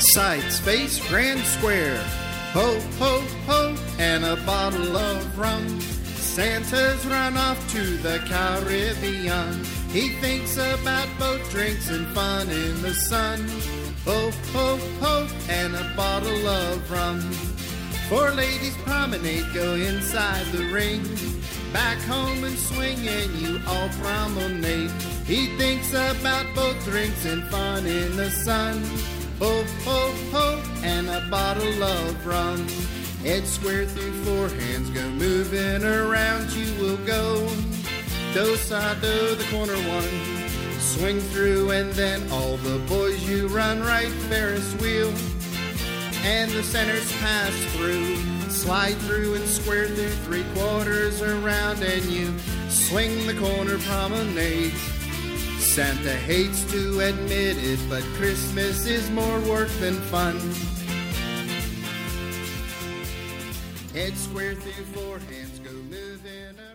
Sights, face, grand square. Ho, ho, ho, and a bottle of rum. Santa's run off to the Caribbean. He thinks about boat drinks and fun in the sun. Ho, ho, ho, and a bottle of rum. 4 ladies promenade, go inside the ring. Back home and swing and you all promenade. He thinks about boat drinks and fun in the sun. Ho, ho, ho, and a bottle of rum. Head square through 4 hands, go moving around, you will go. Do-sa-do, the corner one. Swing through and then all the boys you run right, Ferris wheel. And the centers pass through, slide through and square through 3/4 around, and you swing the corner promenade. Santa hates to admit it, but Christmas is more work than fun. Head square through 4 hands, go moving around.